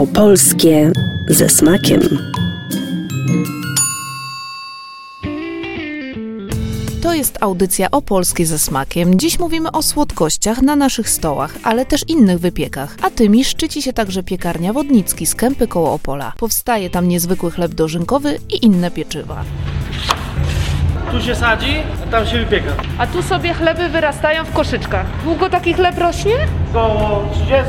Opolskie ze smakiem. To jest audycja Opolskie ze smakiem. Dziś mówimy o słodkościach na naszych stołach, ale też innych wypiekach. A tymi szczyci się także piekarnia Wodnicki z Kępy koło Opola. Powstaje tam niezwykły chleb dożynkowy i inne pieczywa. Tu się sadzi, a tam się wypieka. A tu sobie chleby wyrastają w koszyczkach. Długo taki chleb rośnie? Około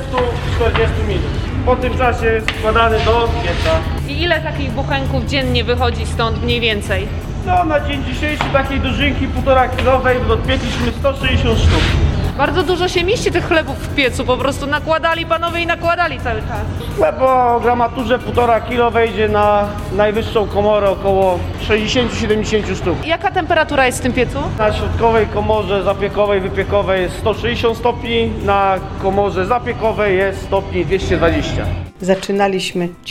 30-40 minut. Po tym czasie jest składany do pieca. I ile takich bochenków dziennie wychodzi stąd mniej więcej? No na dzień dzisiejszy takiej dożynki 1,5 kilowej odpiekliśmy 160 sztuk. Bardzo dużo się mieści tych chlebów w piecu, po prostu nakładali panowie i nakładali cały czas. Chleb o gramaturze 1,5 kilo wejdzie na najwyższą komorę około 60-70 sztuk. Jaka temperatura jest w tym piecu? Na środkowej komorze zapiekowej, wypiekowej jest 160 stopni, na komorze zapiekowej jest stopni 220. Zaczynaliśmy w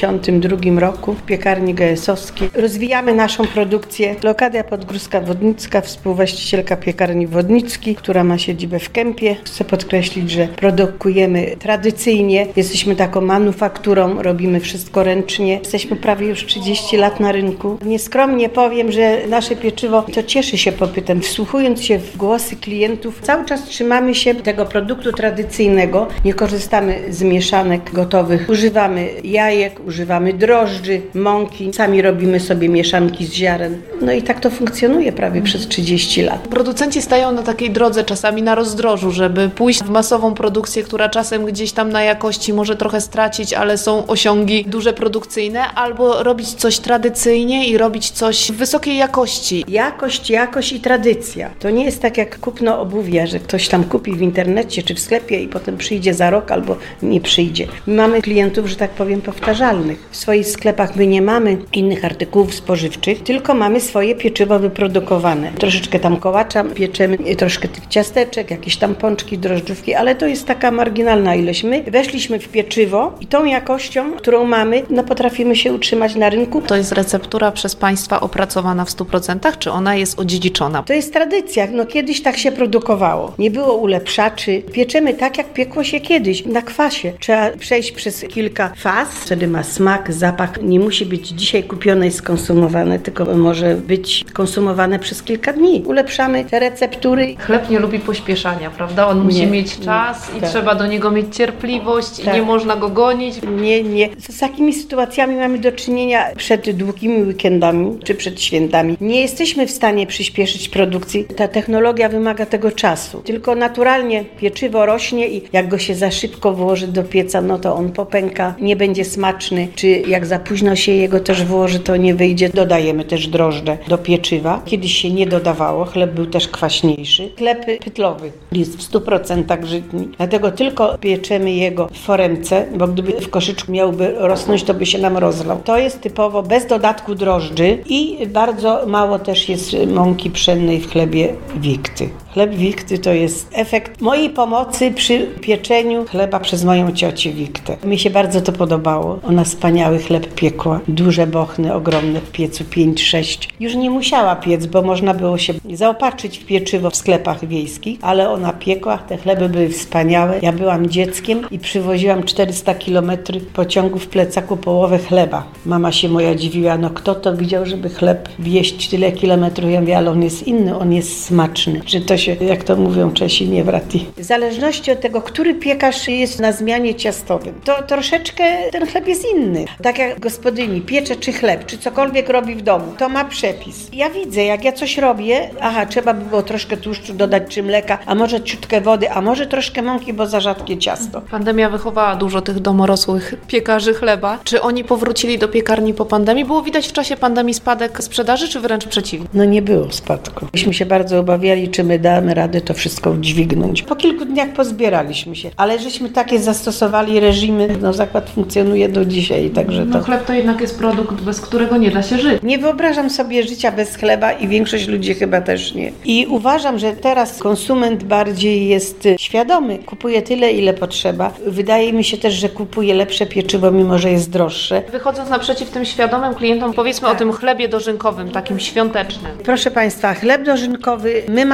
1992 roku w piekarni GS-owskiej. Rozwijamy naszą produkcję. Leokadia Podgórska-Wodnicka, współwłaścicielka piekarni Wodnicki, która ma siedzibę w Kępie. Chcę podkreślić, że produkujemy tradycyjnie. Jesteśmy taką manufakturą, robimy wszystko ręcznie. Jesteśmy prawie już 30 lat na rynku. Nieskromnie powiem, że nasze pieczywo to cieszy się popytem. Wsłuchując się w głosy klientów, cały czas trzymamy się tego produktu tradycyjnego. Nie korzystamy z mieszanek gotowych. Używamy jajek, używamy drożdży, mąki. Sami robimy sobie mieszanki z ziaren. No i tak to funkcjonuje prawie przez 30 lat. Producenci stają na takiej drodze czasami na rozdrożu, żeby pójść w masową produkcję, która czasem gdzieś tam na jakości może trochę stracić, ale są osiągi duże produkcyjne, albo robić coś tradycyjnie i robić coś wysokiej jakości. Jakość i tradycja. To nie jest tak jak kupno obuwia, że ktoś tam kupi w internecie czy w sklepie i potem przyjdzie za rok albo nie przyjdzie. My mamy klientów, że tak powiem, powtarzalnych. W swoich sklepach my nie mamy innych artykułów spożywczych, tylko mamy swoje pieczywo wyprodukowane. Troszeczkę tam kołacza pieczemy, troszkę tych ciasteczek, jakieś tam pączki, drożdżówki, ale to jest taka marginalna ilość. My weszliśmy w pieczywo i tą jakością, którą mamy, potrafimy się utrzymać na rynku. To jest receptura przez Państwa opracowana w 100%, czy ona jest odziedziczona? To jest tradycja. Kiedyś tak się produkowało. Nie było ulepszaczy. Pieczemy tak, jak piekło się kiedyś, na kwasie. Trzeba przejść przez kilka faz. Wtedy ma smak, zapach. Nie musi być dzisiaj kupione i skonsumowane, tylko może być konsumowane przez kilka dni. Ulepszamy te receptury. Chleb nie lubi pośpieszania, prawda? On musi mieć czas i trzeba do niego mieć cierpliwość i nie można go gonić. Nie. Z takimi sytuacjami mamy do czynienia przed długimi weekendami czy przed świętami. Nie jesteśmy w stanie przyspieszyć produkcji. Ta technologia wymaga tego czasu. Tylko naturalnie pieczywo rośnie i jak go się za szybko włoży do pieca, to on popęka, nie będzie smaczny. Czy jak za późno się jego też włoży, to nie wyjdzie. Dodajemy też drożdże do pieczywa. Kiedyś się nie dodawało. Chleb był też kwaśniejszy. Chleb pytlowy jest w 100% żytni. Dlatego tylko pieczemy jego w foremce, bo gdyby w koszyczku miałby rosnąć, to by się nam rozlał. To jest typowo bez dodatku drożdży i bardzo mało też jest mąki pszennej w chlebie wikty. Chleb wikty to jest efekt mojej pomocy przy pieczeniu chleba przez moją ciocię Wiktę. Mi się bardzo to podobało. Ona wspaniały chleb piekła. Duże bochny, ogromne w piecu, 5-6. Już nie musiała piec, bo można było się zaopatrzyć w pieczywo w sklepach wiejskich, ale ona piekła. Te chleby były wspaniałe. Ja byłam dzieckiem i przywoziłam 400 km pociągu w plecaku połowę chleba. Mama się moja dziwiła, kto to widział, żeby chleb wieść tyle kilometrów? Ja mówię, ale on jest inny, on jest smaczny. Czy to się, jak to mówią Czesi, nie wrati. W zależności od tego, który piekarz jest na zmianie ciastowym, to troszeczkę ten chleb jest inny. Tak jak gospodyni piecze czy chleb, czy cokolwiek robi w domu, to ma przepis. Ja widzę, jak ja coś robię, trzeba by było troszkę tłuszczu dodać czy mleka, a może ciutkę wody, a może troszkę mąki, bo za rzadkie ciasto. Pandemia wychowała dużo tych domorosłych piekarzy chleba. Czy oni powrócili do piekarni po pandemii? Było widać w czasie pandemii spadek sprzedaży, czy wręcz przeciwnie? Nie było spadku. Myśmy się bardzo obawiali, czy my damy radę to wszystko udźwignąć. Po kilku dniach pozbieraliśmy się, ale żeśmy takie zastosowali reżimy, zakład funkcjonuje do dzisiaj, także to... Chleb to jednak jest produkt, bez którego nie da się żyć. Nie wyobrażam sobie życia bez chleba i większość ludzi chyba też nie. I uważam, że teraz konsument bardziej jest świadomy, kupuje tyle, ile potrzeba. Wydaje mi się też, że kupuje lepsze pieczywo, mimo że jest droższe. Wychodząc naprzeciw tym świadomym klientom, powiedzmy o tym chlebie dożynkowym, takim świątecznym. Proszę Państwa, chleb dożynkowy, my mamy możliwość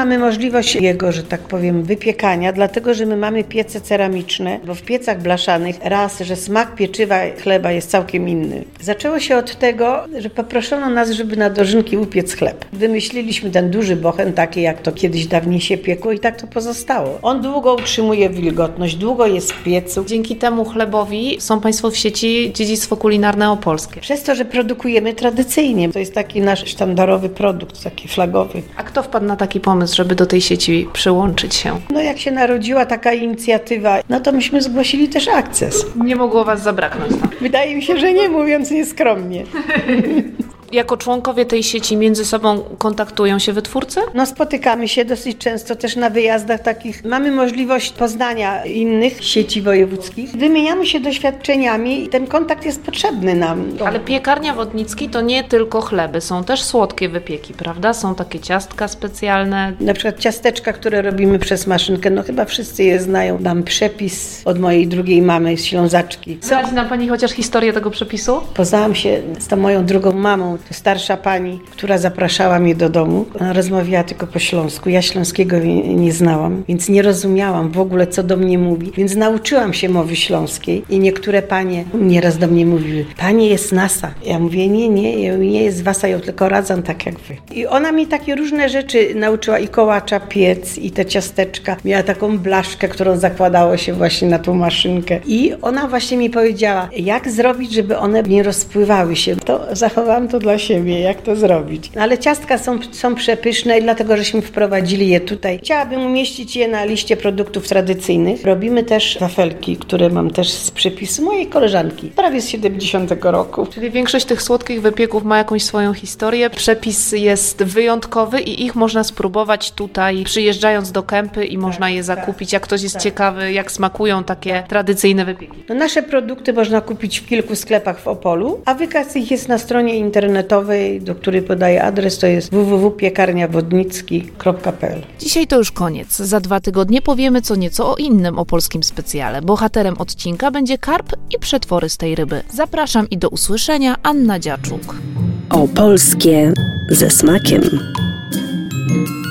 możliwość jego, że tak powiem, wypiekania, dlatego, że my mamy piece ceramiczne, bo w piecach blaszanych raz, że smak pieczywa, chleba jest całkiem inny. Zaczęło się od tego, że poproszono nas, żeby na dożynki upiec chleb. Wymyśliliśmy ten duży bochen, taki jak to kiedyś dawniej się piekło i tak to pozostało. On długo utrzymuje wilgotność, długo jest w piecu. Dzięki temu chlebowi są Państwo w sieci Dziedzictwo Kulinarne Opolskie. Przez to, że produkujemy tradycyjnie. To jest taki nasz sztandarowy produkt, taki flagowy. A kto wpadł na taki pomysł, żeby do tej sieci przyłączyć się? No jak się narodziła taka inicjatywa, no to myśmy zgłosili też akces. Nie mogło Was zabraknąć. Wydaje mi się, że nie, mówiąc nieskromnie. Jako członkowie tej sieci między sobą kontaktują się wytwórcy? No spotykamy się dosyć często też na wyjazdach takich. Mamy możliwość poznania innych sieci wojewódzkich. Wymieniamy się doświadczeniami i ten kontakt jest potrzebny nam. Ale piekarnia Wodnicki to nie tylko chleby, są też słodkie wypieki, prawda? Są takie ciastka specjalne. Na przykład ciasteczka, które robimy przez maszynkę, no chyba wszyscy je znają. Mam przepis od mojej drugiej mamy z Ślązaczki. Zdradzi nam Pani chociaż historię tego przepisu? Poznałam się z tą moją drugą mamą, to starsza pani, która zapraszała mnie do domu. Ona rozmawiała tylko po śląsku. Ja śląskiego nie znałam, więc nie rozumiałam w ogóle, co do mnie mówi. Więc nauczyłam się mowy śląskiej i niektóre panie nieraz do mnie mówiły: Pani jest nasa. Ja mówię: nie jest wasa, ja tylko radzam tak jak wy. I ona mi takie różne rzeczy nauczyła, i kołacza piec, i te ciasteczka. Miała taką blaszkę, którą zakładało się właśnie na tą maszynkę. I ona właśnie mi powiedziała, jak zrobić, żeby one nie rozpływały się. To zachowałam to dla siebie, jak to zrobić. No, ale ciastka są przepyszne i dlatego, żeśmy wprowadzili je tutaj. Chciałabym umieścić je na liście produktów tradycyjnych. Robimy też wafelki, które mam też z przepisu mojej koleżanki, prawie z 70 roku. Czyli większość tych słodkich wypieków ma jakąś swoją historię. Przepis jest wyjątkowy i ich można spróbować tutaj, przyjeżdżając do Kępy, i można je zakupić. Jak ktoś jest ciekawy, jak smakują takie tradycyjne wypieki. No, nasze produkty można kupić w kilku sklepach w Opolu, a wykaz ich jest na stronie internetowej, do której podaję adres, to jest www.piekarniawodnicki.pl. Dzisiaj to już koniec. Za 2 tygodnie powiemy co nieco o innym opolskim specjale. Bohaterem odcinka będzie karp i przetwory z tej ryby. Zapraszam i do usłyszenia. Anna Dziaczuk. Opolskie ze smakiem.